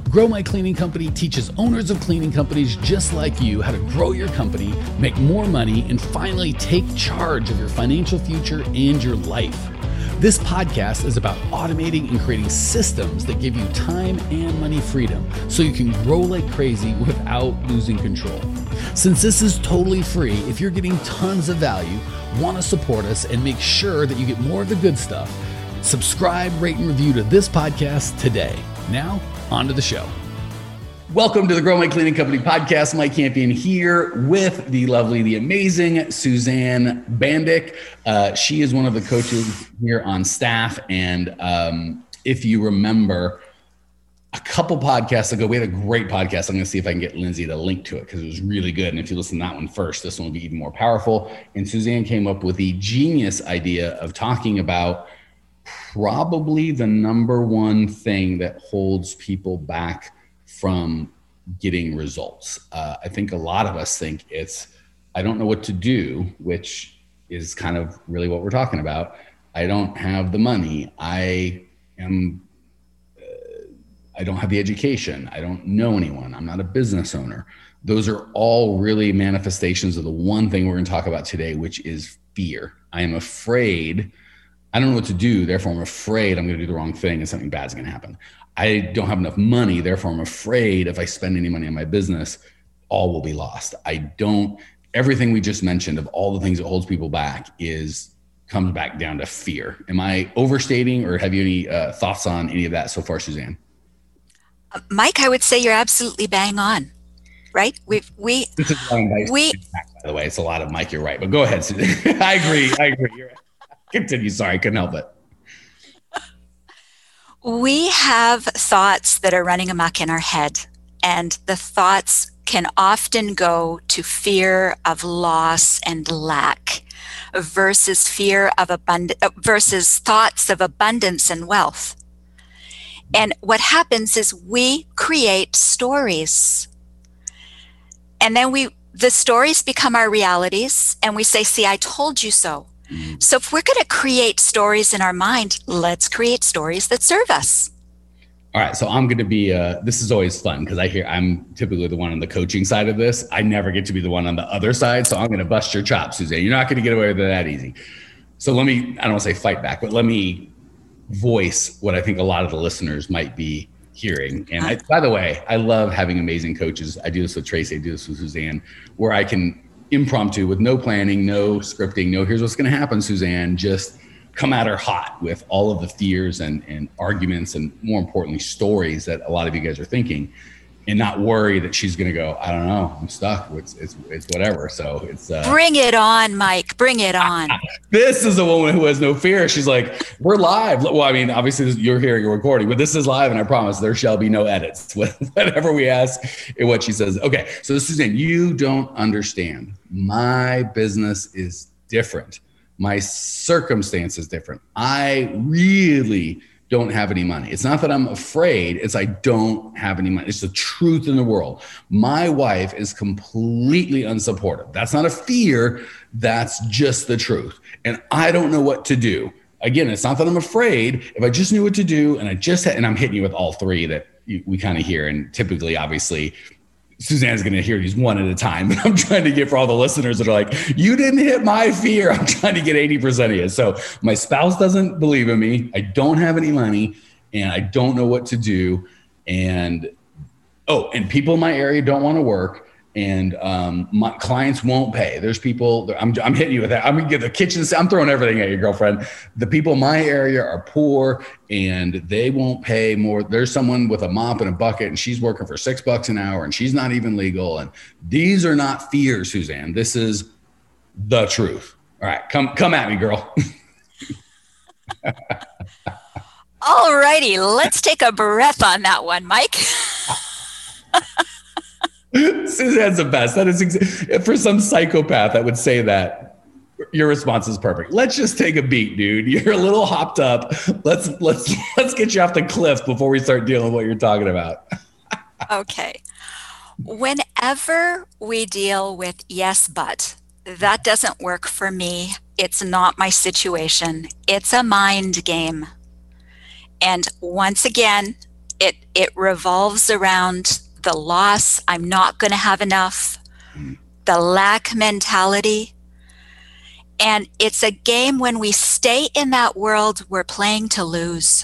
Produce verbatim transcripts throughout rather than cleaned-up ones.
Grow My Cleaning Company teaches owners of cleaning companies just like you how to grow your company, make more money, and finally take charge of your financial future and your life. This podcast is about automating and creating systems that give you time and money freedom so you can grow like crazy without losing control. Since this is totally free, if you're getting tons of value, want to support us and make sure that you get more of the good stuff, subscribe, rate, and review to this podcast today. Now, on to the show. Welcome to the Grow My Cleaning Company podcast. Mike Campion here with the lovely, the amazing Suzanne Bandick. Uh, she is one of the coaches here on staff. And um, if you remember, a couple podcasts ago, we had a great podcast. I'm going to see if I can get Lindsay to link to it because it was really good. And if you listen to that one first, this one will be even more powerful. And Suzanne came up with the genius idea of talking about probably the number one thing that holds people back from getting results. Uh, I think a lot of us think it's, I don't know what to do, which is kind of really what we're talking about. I don't have the money. I am, uh, I don't have the education. I don't know anyone. I'm not a business owner. Those are all really manifestations of the one thing we're going to talk about today, which is fear. I am afraid. I don't know what to do. Therefore, I'm afraid I'm going to do the wrong thing and something bad's going to happen. I don't have enough money. Therefore, I'm afraid if I spend any money on my business, all will be lost. I don't, everything we just mentioned of all the things that holds people back is comes back down to fear. Am I overstating, or have you any uh, thoughts on any of that so far, Suzanne? Uh, Mike, I would say you're absolutely bang on, right? We've, we, this is we, by the way, it's a lot of Mike, you're right, but go ahead, Suzanne. I agree. I agree. You're right. Continue. Sorry, I couldn't help it. We have thoughts that are running amok in our head, and the thoughts can often go to fear of loss and lack versus fear of abundance versus thoughts of abundance and wealth. And what happens is we create stories, and then we the stories become our realities, and we say, see, I told you so. So if we're going to create stories in our mind, let's create stories that serve us. All right. So I'm going to be, uh, this is always fun because I hear I'm typically the one on the coaching side of this. I never get to be the one on the other side. So I'm going to bust your chops, Suzanne. You're not going to get away with it that easy. So let me, I don't want to say fight back, but let me voice what I think a lot of the listeners might be hearing. And I, by the way, I love having amazing coaches. I do this with Tracy. I do this with Suzanne, where I can impromptu with no planning, no scripting, no, here's what's going to happen, Suzanne, just come at her hot with all of the fears and, and arguments and, more importantly, stories that a lot of you guys are thinking, and not worry that she's going to go, I don't know, I'm stuck. It's, it's, it's whatever. So it's, uh, bring it on, Mike, bring it on. This is a woman who has no fear. She's like, we're live. Well, I mean, obviously you're hearing a recording, but this is live. And I promise there shall be no edits whatever we ask and what she says. Okay. So Suzanne, you don't understand. My business is different. My circumstance is different. I really don't have any money. It's not that I'm afraid. It's I don't have any money. It's the truth in the world. My wife is completely unsupportive. That's not a fear. That's just the truth. And I don't know what to do. Again, it's not that I'm afraid. If I just knew what to do, and I just had, and I'm hitting you with all three that you, we kind of hear. And typically, obviously, Suzanne's going to hear these one at a time. But I'm trying to get for all the listeners that are like, you didn't hit my fear. I'm trying to get eighty percent of you. So my spouse doesn't believe in me. I don't have any money and I don't know what to do. And, oh, and people in my area don't want to work. And um, my clients won't pay. There's people, I'm, I'm hitting you with that. I'm going to get the kitchen. I'm throwing everything at you, girlfriend. The people in my area are poor and they won't pay more. There's someone with a mop and a bucket and she's working for six bucks an hour and she's not even legal. And these are not fears, Suzanne. This is the truth. All right, come, come at me, girl. All righty. Let's take a breath on that one, Mike. Suzanne's the best. That is ex- for some psychopath that would say that. Your response is perfect. Let's just take a beat, dude. You're a little hopped up. Let's let's let's get you off the cliff before we start dealing with what you're talking about. Okay. Whenever we deal with yes, but that doesn't work for me. It's not my situation. It's a mind game. And once again, it it revolves around the loss, I'm not going to have enough, the lack mentality. And it's a game when we stay in that world, we're playing to lose.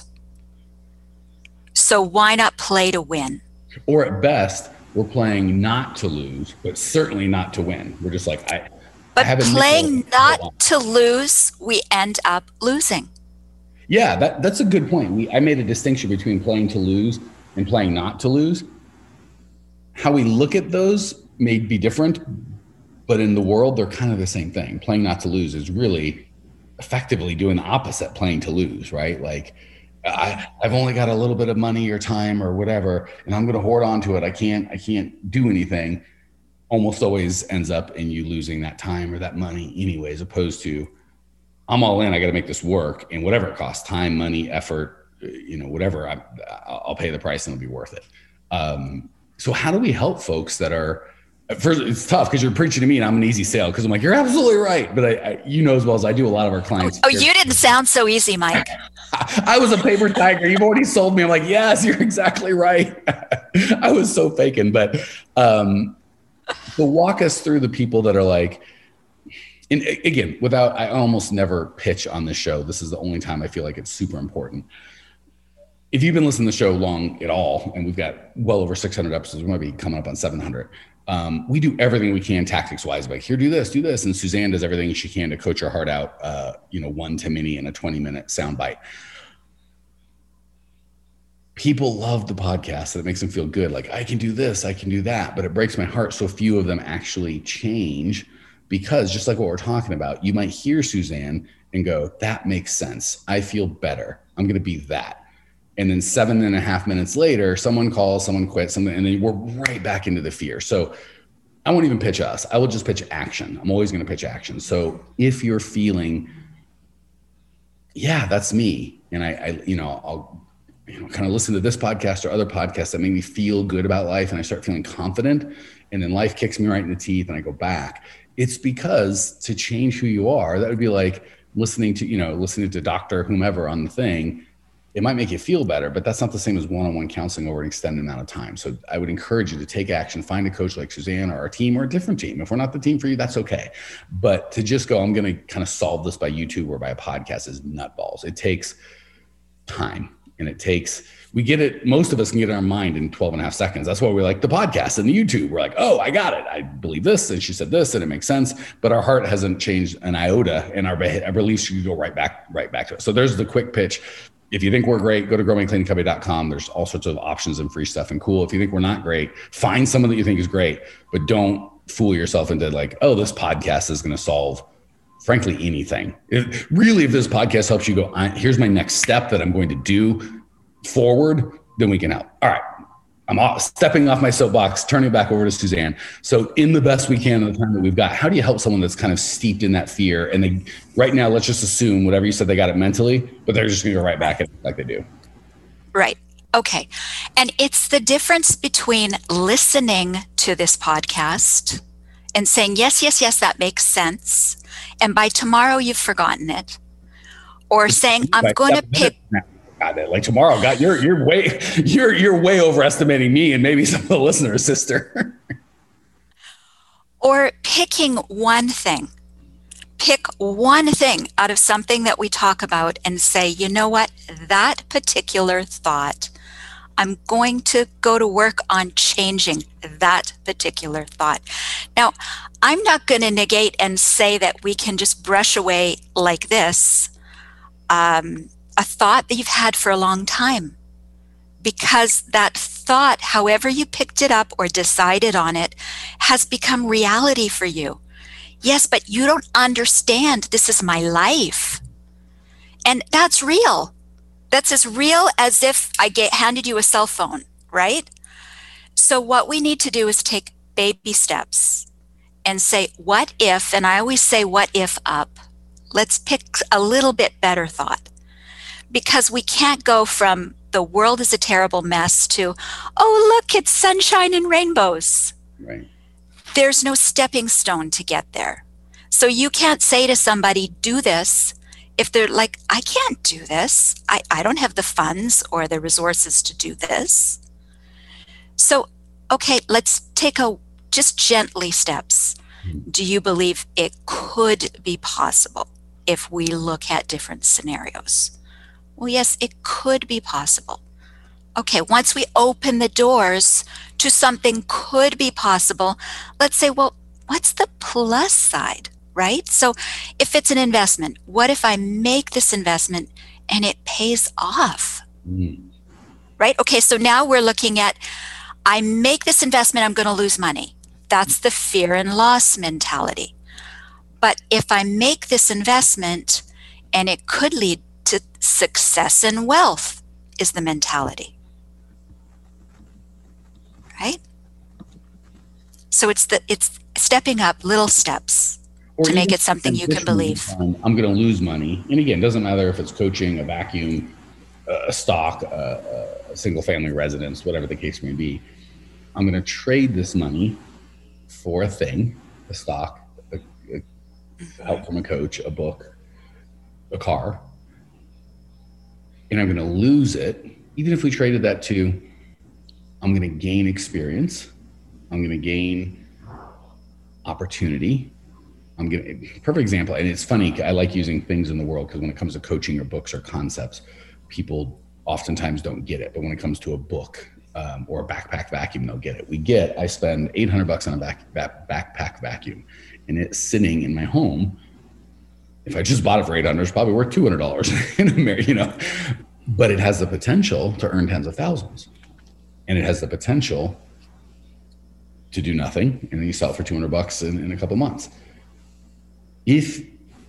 So why not play to win? Or at best, we're playing not to lose, but certainly not to win. We're just like, I, but I haven't playing not to lose, we end up losing. Yeah, that, that's a good point. We, I made a distinction between playing to lose and playing not to lose. How we look at those may be different, but in the world, they're kind of the same thing. Playing not to lose is really effectively doing the opposite, playing to lose, right? Like, I, I've only got a little bit of money or time or whatever, and I'm going to hoard onto it. I can't, I can't do anything. Almost always ends up in you losing that time or that money anyway, as opposed to, I'm all in, I got to make this work, and whatever it costs, time, money, effort, you know, whatever, I, I'll pay the price and it'll be worth it. Um, so how do we help folks that are, first, it's tough because you're preaching to me and I'm an easy sale because I'm like, you're absolutely right. But I, I, you know, as well as I do, a lot of our clients. Oh, you didn't sound so easy, Mike. I was a paper tiger. You've already sold me. I'm like, yes, you're exactly right. I was so faking. But um, so walk us through the people that are like, and again, without, I almost never pitch on this show. This is the only time I feel like it's super important. If you've been listening to the show long at all, and we've got well over six hundred episodes, we might be coming up on seven hundred. Um, we do everything we can tactics wise, like here, do this, do this. And Suzanne does everything she can to coach your heart out, uh, you know, one to many in a twenty minute soundbite. People love the podcast and it makes them feel good. Like I can do this, I can do that, but it breaks my heart. So few of them actually change because just like what we're talking about, you might hear Suzanne and go, that makes sense. I feel better. I'm going to be that. And then seven and a half minutes later, someone calls, someone quits, something, and then we're right back into the fear. So I won't even pitch us. I will just pitch action. I'm always going to pitch action. So if you're feeling, yeah, that's me. And I, I you know, I'll you know, kind of listen to this podcast or other podcasts that make me feel good about life. And I start feeling confident. And then life kicks me right in the teeth and I go back. It's because to change who you are, that would be like listening to, you know, listening to Doctor whomever on the thing. It might make you feel better, but that's not the same as one-on-one counseling over an extended amount of time. So I would encourage you to take action, find a coach like Suzanne or our team or a different team. If we're not the team for you, that's okay. But to just go, I'm going to kind of solve this by YouTube or by a podcast is nutballs. It takes time and it takes, we get it. Most of us can get it in our mind in twelve and a half seconds. That's why we like the podcast and the YouTube. We're like, oh, I got it. I believe this. And she said this and it makes sense, but our heart hasn't changed an iota and our, our beliefs should go right back, right back to it. So there's the quick pitch. If you think we're great, go to grow my cleaning company dot com. There's all sorts of options and free stuff and cool. If you think we're not great, find someone that you think is great, but don't fool yourself into like, oh, this podcast is going to solve, frankly, anything. If, really, if this podcast helps you go, here's my next step that I'm going to do forward, then we can help. All right. I'm off, stepping off my soapbox, turning it back over to Suzanne. So in the best we can in the time that we've got, how do you help someone that's kind of steeped in that fear? And they, right now, let's just assume whatever you said, they got it mentally, but they're just going to go right back at it like they do. Right. Okay. And it's the difference between listening to this podcast and saying, yes, yes, yes, that makes sense. And by tomorrow, you've forgotten it. Or saying, I'm going to pick... Got it. Like tomorrow, God, you're you're way you're you're way overestimating me and maybe some of the listeners, sister. Or picking one thing. Pick one thing out of something that we talk about and say, you know what, that particular thought, I'm going to go to work on changing that particular thought. Now, I'm not going to negate and say that we can just brush away like this. Um, a thought that you've had for a long time, because that thought, however you picked it up or decided on it, has become reality for you. Yes, but you don't understand this is my life. And that's real. That's as real as if I get handed you a cell phone, right? So what we need to do is take baby steps and say, what if, and I always say, what if up? Let's pick a little bit better thought. Because we can't go from the world is a terrible mess to, oh, look, it's sunshine and rainbows. Right. There's no stepping stone to get there. So you can't say to somebody, do this, if they're like, I can't do this. I, I don't have the funds or the resources to do this. So, okay, let's take a just gently steps. Do you believe it could be possible if we look at different scenarios? Well, yes, it could be possible. Okay, once we open the doors to something could be possible, let's say, well, what's the plus side, right? So if it's an investment, what if I make this investment and it pays off, Mm. right? Okay, so now we're looking at, I make this investment, I'm going to lose money. That's the fear and loss mentality. But if I make this investment and it could lead to success and wealth, is the mentality. Right? So it's the it's stepping up little steps Or to make even it something you can transitioning believe. from, I'm going to lose money. And again, it doesn't matter if it's coaching, a vacuum, a stock, a, a single family residence, whatever the case may be. I'm going to trade this money for a thing, a stock, a, a help from a coach, a book, a car. And I'm going to lose it. Even if we traded that to, I'm going to gain experience. I'm going to gain opportunity. I'm going to, perfect example. And it's funny. I like using things in the world because when it comes to coaching or books or concepts, people oftentimes don't get it. But when it comes to a book um, or a backpack vacuum, they'll get it. We get, I spend eight hundred bucks on a back, back, backpack vacuum and it's sitting in my home. If I just bought it for eight hundred, it's probably worth two hundred dollars in America, you know, but it has the potential to earn tens of thousands. And it has the potential to do nothing, and then you sell it for two hundred bucks in, in a couple months. If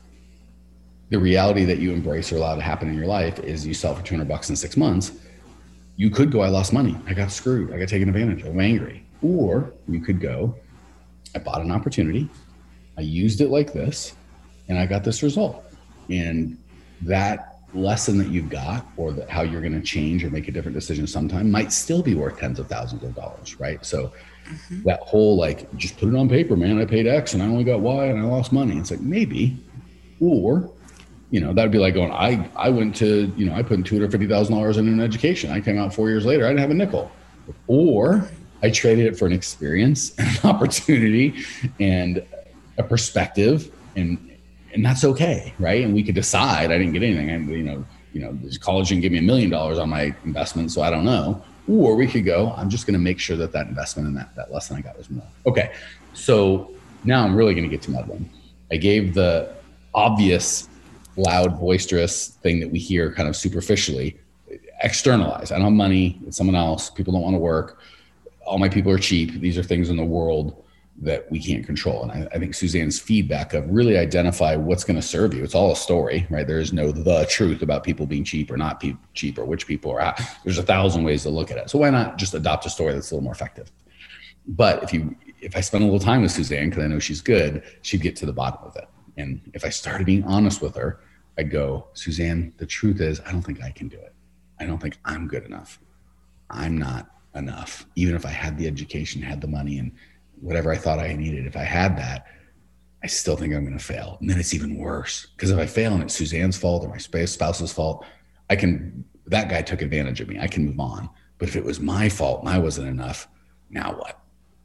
the reality that you embrace or allow to happen in your life is you sell for two hundred bucks in six months, you could go, I lost money. I got screwed. I got taken advantage of. I'm angry. Or you could go, I bought an opportunity. I used it like this, and I got this result. And that lesson that you've got, or that how you're going to change or make a different decision sometime, might still be worth tens of thousands of dollars, right? So mm-hmm. that whole like, just put it on paper, man, I paid X and I only got Y and I lost money. It's like, maybe. Or, you know, that'd be like going, I, I went to, you know, I put in two hundred fifty thousand dollars in an education. I came out four years later, I didn't have a nickel. Or I traded it for an experience, an opportunity, and a perspective, and And that's okay, right? And we could decide I didn't get anything. I, you know, you know, this college didn't give me a million dollars on my investment, so I don't know. Or we could go, I'm just going to make sure that that investment and that, that lesson I got was more. Okay, so now I'm really going to get to meddling. I gave the obvious, loud, boisterous thing that we hear kind of superficially, externalize. I don't have money, it's someone else. People don't want to work. All my people are cheap. These are things in the world that we can't control. And I, I think Suzanne's feedback of really identify what's going to serve you. It's all a story, right? There is no the truth about people being cheap or not pe- cheap or which people are at. There's a thousand ways to look at it. So why not just adopt a story that's a little more effective? But if you, if I spend a little time with Suzanne, because I know she's good, she'd get to the bottom of it. And if I started being honest with her, I'd go, Suzanne, the truth is, I don't think I can do it. I don't think I'm good enough. I'm not enough. Even if I had the education, had the money, and whatever I thought I needed, if I had that, I still think I'm going to fail. And then it's even worse, because if I fail and it's Suzanne's fault or my spouse's fault, I can, that guy took advantage of me. I can move on. But if it was my fault and I wasn't enough, now what?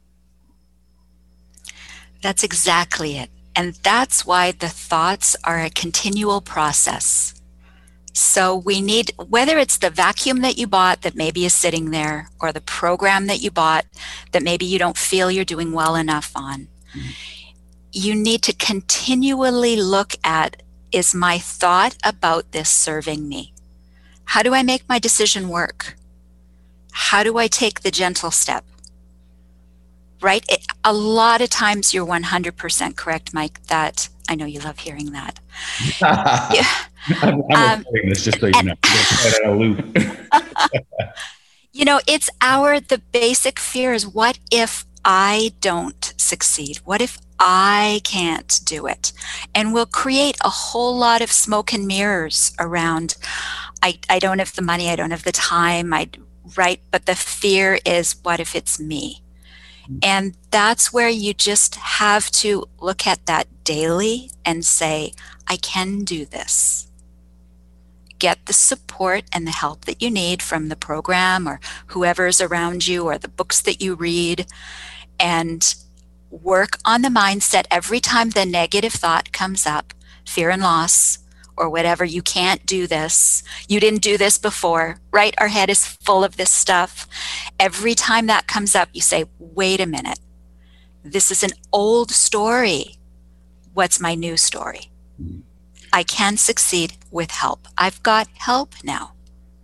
That's exactly it. And that's why the thoughts are a continual process. So we need, whether it's the vacuum that you bought that maybe is sitting there, or the program that you bought that maybe you don't feel you're doing well enough on, mm-hmm. you need to continually look at, is my thought about this serving me? How do I make my decision work? How do I take the gentle step? Right? It, a lot of times you're one hundred percent correct, Mike, that I know you love hearing that. yeah. I'm, I'm um, this just so you know. Out of loop. You know, it's our, the basic fear is, what if I don't succeed? What if I can't do it? And we'll create a whole lot of smoke and mirrors around, I, I don't have the money, I don't have the time, I right? But the fear is, what if it's me? And that's where you just have to look at that daily and say, I can do this. Get the support and the help that you need from the program or whoever's around you or the books that you read, and work on the mindset every time the negative thought comes up, fear and loss, or whatever. You can't do this. You didn't do this before, right? Our head is full of this stuff. Every time that comes up, you say, wait a minute. This is an old story. What's my new story? I can succeed with help. I've got help now.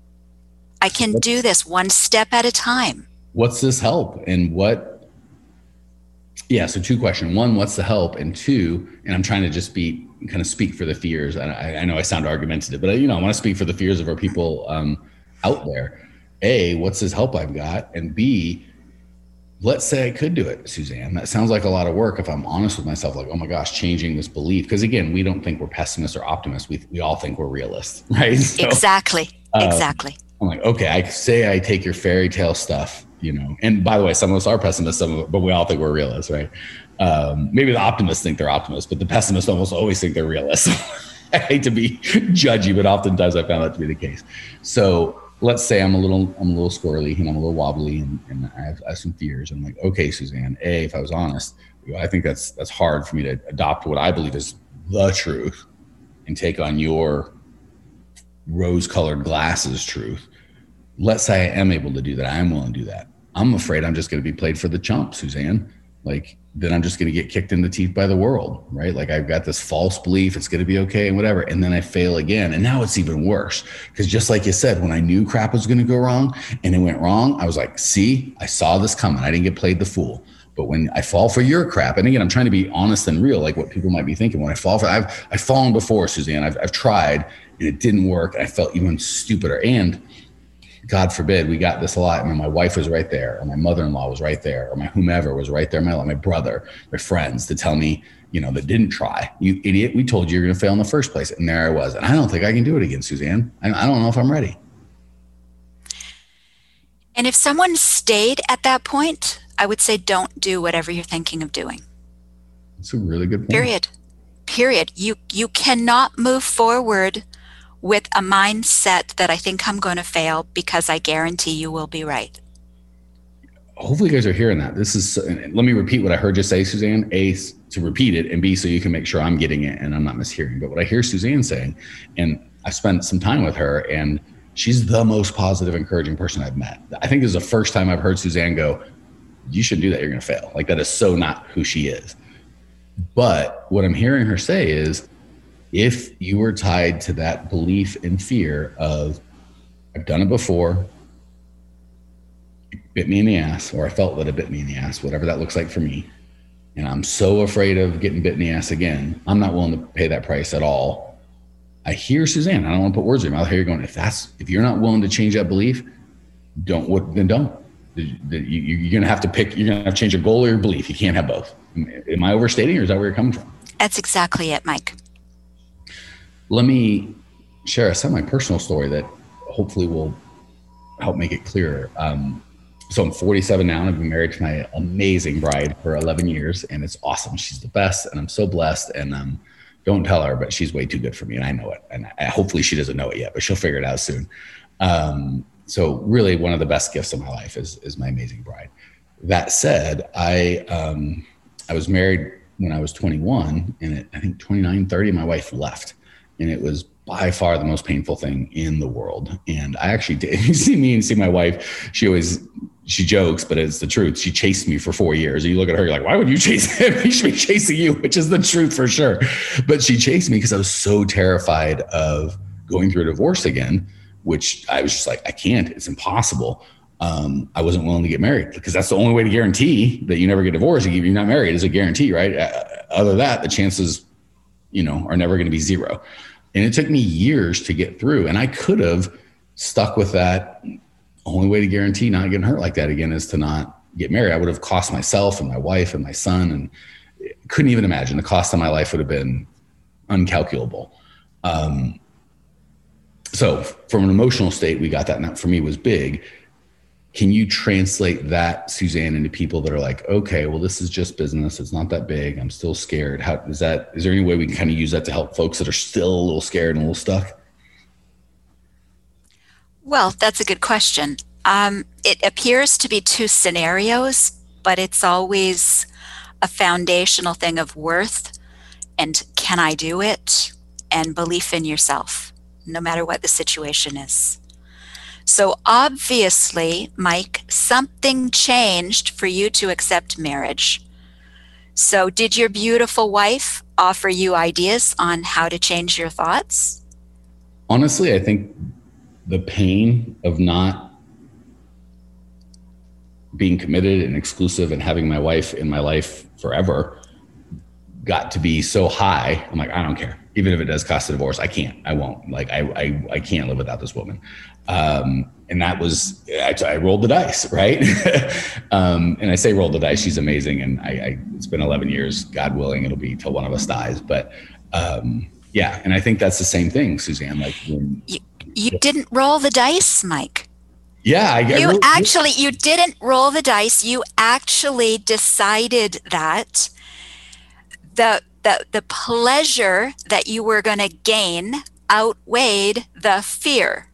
I can do this one step at a time. What's this help? And what, yeah, so two questions. One, what's the help? And two, and I'm trying to just be, kind of speak for the fears. I, I know I sound argumentative, but I, you know, I want to speak for the fears of our people um, out there. A, what's this help I've got? And B, let's say I could do it, Suzanne. That sounds like a lot of work if I'm honest with myself, like, oh my gosh, changing this belief. Because again, we don't think we're pessimists or optimists. We we all think we're realists, right? So, exactly, uh, exactly. I'm like, okay, I say I take your fairy tale stuff, you know, and by the way, some of us are pessimists, some of it, but we all think we're realists, right? Um, maybe the optimists think they're optimists, but the pessimists almost always think they're realists. I hate to be judgy, but oftentimes I found that to be the case. So let's say I'm a little, I'm a little squirrely and I'm a little wobbly and, and I, have, I have some fears. I'm like, okay, Suzanne, A, if I was honest, I think that's, that's hard for me to adopt what I believe is the truth and take on your rose-colored glasses truth. Let's say I am able to do that. I am willing to do that. I'm afraid I'm just going to be played for the chump, Suzanne. Like, then I'm just going to get kicked in the teeth by the world, right? Like I've got this false belief it's going to be okay and whatever. And then I fail again. And now it's even worse because just like you said, when I knew crap was going to go wrong and it went wrong, I was like, see, I saw this coming. I didn't get played the fool. But when I fall for your crap, and again, I'm trying to be honest and real, like what people might be thinking. When I fall for, I've, I've fallen before, Suzanne. I've, I've tried and it didn't work. And I felt even stupider. And God forbid, we got this a lot. I mean, my wife was right there, or my mother-in-law was right there, or my whomever was right there, my, my brother, my friends to tell me, you know, that didn't try. You idiot, we told you you're going to fail in the first place. And there I was. And I don't think I can do it again, Suzanne. I, I don't know if I'm ready. And if someone stayed at that point, I would say don't do whatever you're thinking of doing. That's a really good point. Period. Period. You, you cannot move forward with a mindset that I think I'm going to fail because I guarantee you will be right. Hopefully you guys are hearing that. This is, let me repeat what I heard you say, Suzanne. A, to repeat it, and B, so you can make sure I'm getting it and I'm not mishearing. But what I hear Suzanne saying, and I spent some time with her, and she's the most positive, encouraging person I've met. I think this is the first time I've heard Suzanne go, you shouldn't do that, you're going to fail. Like that is so not who she is. But what I'm hearing her say is, if you were tied to that belief and fear of, I've done it before, it bit me in the ass, or I felt that it bit me in the ass, whatever that looks like for me, and I'm so afraid of getting bit in the ass again, I'm not willing to pay that price at all. I hear Suzanne, I don't want to put words in your mouth. I hear you going, if that's, if you're not willing to change that belief, don't, what, then don't. You're going to have to pick, you're going to have to change your goal or your belief. You can't have both. Am I overstating, or is that where you're coming from? That's exactly it, Mike. Let me share a semi-personal story that hopefully will help make it clearer. Um, so I'm forty-seven now, and I've been married to my amazing bride for eleven years, and it's awesome. She's the best, and I'm so blessed. And um, don't tell her, but she's way too good for me, and I know it. And I, hopefully she doesn't know it yet, but she'll figure it out soon. Um, so really, one of the best gifts of my life is is my amazing bride. That said, I um, I was married when I was twenty-one, and at, I think twenty-nine, thirty, my wife left. And it was by far the most painful thing in the world. And I actually did. You see me and see my wife, she always, she jokes, but it's the truth. She chased me for four years. And you look at her, you're like, why would you chase him? He should be chasing you, which is the truth for sure. But she chased me because I was so terrified of going through a divorce again, which I was just like, I can't, it's impossible. Um, I wasn't willing to get married because that's the only way to guarantee that you never get divorced. If you're not married, is a guarantee, right? Uh, other than that, the chances, you know, are never going to be zero. And it took me years to get through. And I could have stuck with that. Only way to guarantee not getting hurt like that again is to not get married. I would have cost myself and my wife and my son, and couldn't even imagine. The cost of my life would have been uncalculable. Um, so from an emotional state, we got that. And that for me was big. Can you translate that, Suzanne, into people that are like, okay, well, this is just business. It's not that big. I'm still scared. How is that? Is there any way we can kind of use that to help folks that are still a little scared and a little stuck? Well, that's a good question. Um, it appears to be two scenarios, but it's always a foundational thing of worth and can I do it, and belief in yourself, no matter what the situation is. So obviously, Mike, something changed for you to accept marriage. So did your beautiful wife offer you ideas on how to change your thoughts? Honestly, I think the pain of not being committed and exclusive and having my wife in my life forever got to be so high. I'm like, I don't care. Even if it does cost a divorce, I can't, I won't. Like, I I, I can't live without this woman. Um, and that was, I, I rolled the dice, right? um, and I say roll the dice, she's amazing. And I, I, it's been eleven years, God willing, it'll be till one of us dies. But um, yeah, and I think that's the same thing, Suzanne. Like when, you, you yeah. didn't roll the dice, Mike. Yeah. I, you I really, actually, you didn't roll the dice. You actually decided that the the the pleasure that you were going to gain outweighed the fear.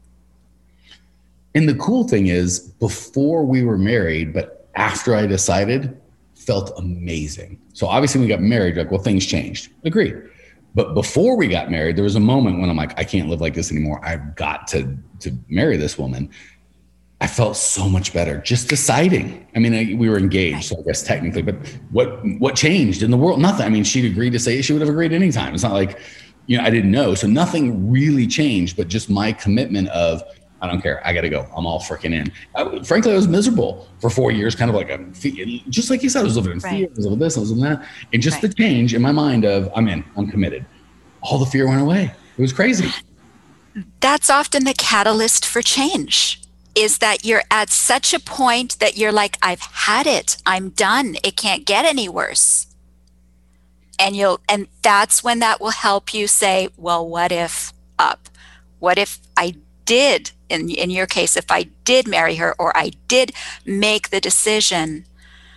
And the cool thing is, before we were married, but after I decided, felt amazing. So obviously when we got married, like, well, things changed. Agreed. But before we got married, there was a moment when I'm like, I can't live like this anymore. I've got to to marry this woman. I felt so much better just deciding. I mean, I, we were engaged, so I guess technically, but what what changed in the world? Nothing. I mean, she'd agreed to say it. She would have agreed anytime. It's not like, you know, I didn't know. So nothing really changed, but just my commitment of, I don't care. I got to go. I'm all freaking in. I, frankly, I was miserable for four years, kind of like, a, just like you said, I was living in fear. I was living this, I was living that. And just right. the change in my mind of, I'm in, I'm committed. All the fear went away. It was crazy. That's often the catalyst for change. Is that you're at such a point that you're like, I've had it. I'm done. It can't get any worse. And you'll, and that's when that will help you say, well, what if up? What if I did, in, in your case, if I did marry her or I did make the decision,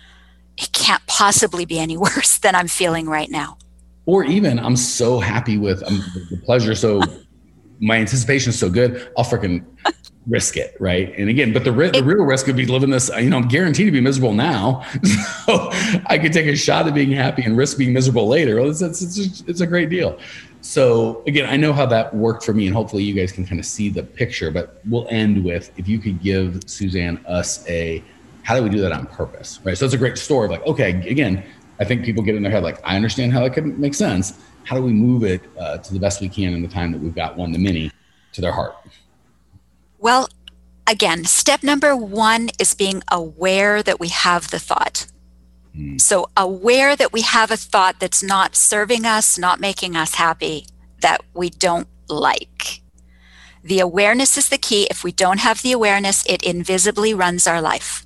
it can't possibly be any worse than I'm feeling right now. Or even I'm so happy with um, the pleasure. So my anticipation is so good. I'll freaking risk it, right? And again, but the, ri- the real risk would be living this, you know, I'm guaranteed to be miserable now. So I could take a shot at being happy and risk being miserable later. Well, it's, it's, it's, it's a great deal. So again, I know how that worked for me, and hopefully you guys can kind of see the picture, but we'll end with, if you could give Suzanne us a, how do we do that on purpose, right? So it's a great story of like, okay, again, I think people get in their head like, I understand how that could make sense. How do we move it uh, to the best we can in the time that we've got one to many to their heart? Well, again, step number one is being aware that we have the thought. Mm. So aware that we have a thought that's not serving us, not making us happy, that we don't like. The awareness is the key. If we don't have the awareness, it invisibly runs our life.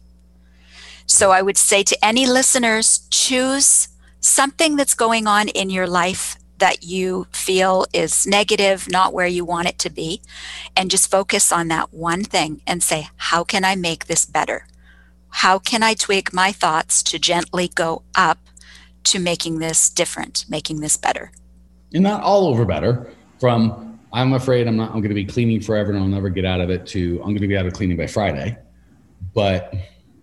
So I would say to any listeners, choose something that's going on in your life that you feel is negative, not where you want it to be, and just focus on that one thing and say, how can I make this better? How can I tweak my thoughts to gently go up to making this different, making this better? And not all over better, from I'm afraid I'm not, I'm going to be cleaning forever and I'll never get out of it, to I'm going to be out of cleaning by Friday. But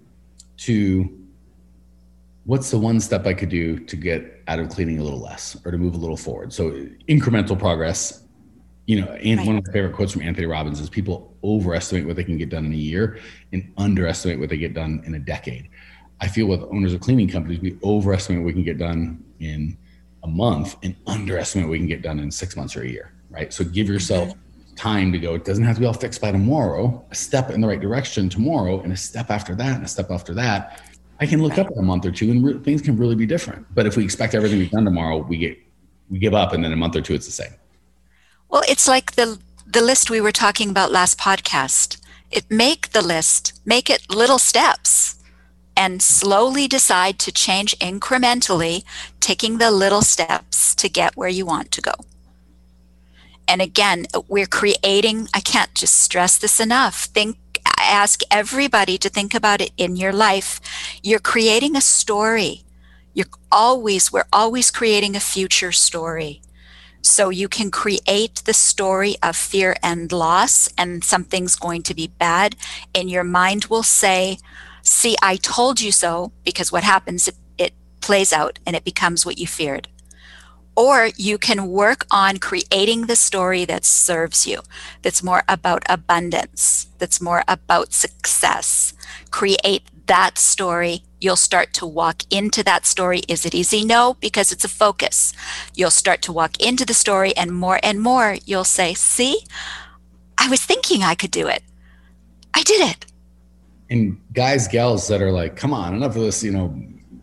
to what's the one step I could do to get out of cleaning a little less or to move a little forward? So incremental progress, you know, and right. One of my favorite quotes from Anthony Robbins is people overestimate what they can get done in a year and underestimate what they get done in a decade. I feel with owners of cleaning companies, we overestimate what we can get done in a month and underestimate what we can get done in six months or a year, right? So give yourself mm-hmm. time to go. It doesn't have to be all fixed by tomorrow, a step in the right direction tomorrow, and a step after that, and a step after that. I can look right. up in a month or two and re- things can really be different. But if we expect everything to be done tomorrow, we get, we give up, and then a month or two, it's the same. Well, it's like the the list we were talking about last podcast. It make the list, make it little steps, and slowly decide to change incrementally, taking the little steps to get where you want to go. And again, we're creating, I can't just stress this enough. Think, I ask everybody to think about it in your life. You're creating a story. You're always, we're always creating a future story. So you can create the story of fear and loss, and something's going to be bad, and your mind will say, see, I told you so, because what happens, it, it plays out and it becomes what you feared. Or you can work on creating the story that serves you, that's more about abundance, that's more about success. Create that story. You'll start to walk into that story. Is it easy? No, because it's a focus. You'll start to walk into the story, and more and more you'll say, see, I was thinking I could do it. I did it. And guys, gals that are like, come on, enough of this, you know,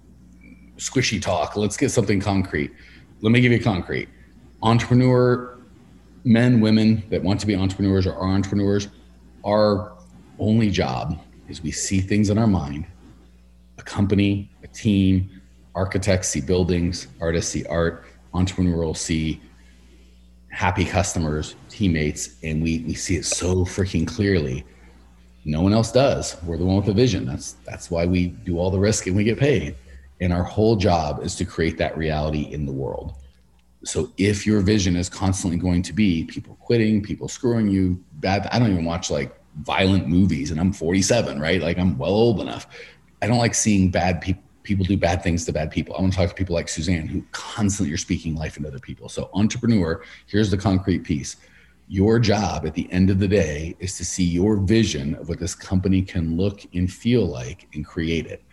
squishy talk. Let's get something concrete. Let me give you concrete. Entrepreneur men, women that want to be entrepreneurs or are entrepreneurs, our only job is we see things in our mind. A company, a team, architects see buildings, artists see art, entrepreneurs see happy customers, teammates, and we we see it so freaking clearly. No one else does. We're the one with the vision. That's that's why we do all the risk and we get paid. And our whole job is to create that reality in the world. So if your vision is constantly going to be people quitting, people screwing you, bad, I don't even watch like violent movies, and I'm forty-seven, right? Like I'm well old enough. I don't like seeing bad people people do bad things to bad people. I want to talk to people like Suzanne, who constantly are speaking life into other people. So entrepreneur, here's the concrete piece. Your job at the end of the day is to see your vision of what this company can look and feel like and create it.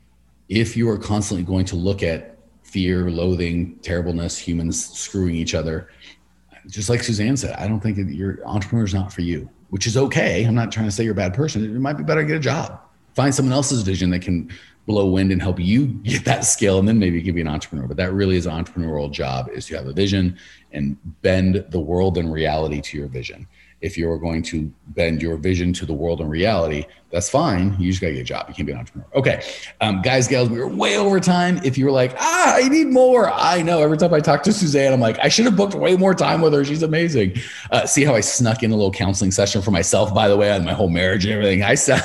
If you are constantly going to look at fear, loathing, terribleness, humans screwing each other, just like Suzanne said, I don't think that your entrepreneur is not for you, which is okay. I'm not trying to say you're a bad person. It might be better to get a job. Find someone else's vision that can blow wind and help you get that skill, and then maybe give you an entrepreneur. But that really is an entrepreneurial job, is to have a vision and bend the world and reality to your vision. If you're going to bend your vision to the world and reality, that's fine. You just gotta get a job. You can't be an entrepreneur. Okay, um, guys, gals, we were way over time. If you were like, ah, I need more. I know every time I talk to Suzanne, I'm like, I should have booked way more time with her. She's amazing. Uh, see how I snuck in a little counseling session for myself, by the way, on my whole marriage and everything. I said,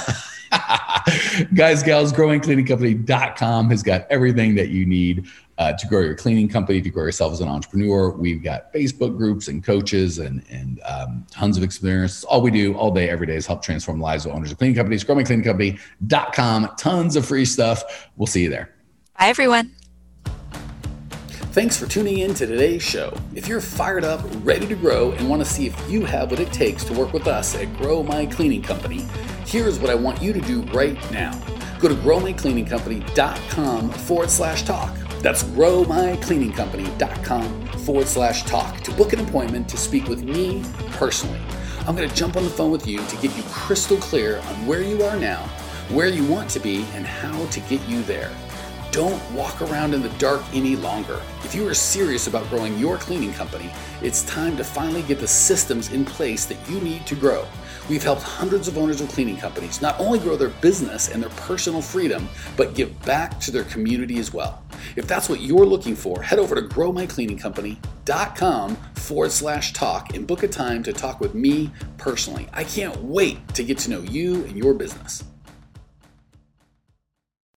guys, gals, growing cleaning company dot com has got everything that you need uh, to grow your cleaning company, to grow yourself as an entrepreneur. We've got Facebook groups and coaches and, and um, tons of experience. All we do all day, every day is help transform lives of owners of cleaning companies. growing cleaning company dot com, tons of free stuff. We'll see you there. Bye, everyone. Thanks for tuning in to today's show. If you're fired up, ready to grow, and want to see if you have what it takes to work with us at Grow My Cleaning Company, here's what I want you to do right now. Go to grow my cleaning company dot com forward slash talk. That's grow my cleaning company dot com forward slash talk to book an appointment to speak with me personally. I'm going to jump on the phone with you to get you crystal clear on where you are now, where you want to be, and how to get you there. Don't walk around in the dark any longer. If you are serious about growing your cleaning company, it's time to finally get the systems in place that you need to grow. We've helped hundreds of owners of cleaning companies not only grow their business and their personal freedom, but give back to their community as well. If that's what you're looking for, head over to grow my cleaning company dot com forward slash talk and book a time to talk with me personally. I can't wait to get to know you and your business.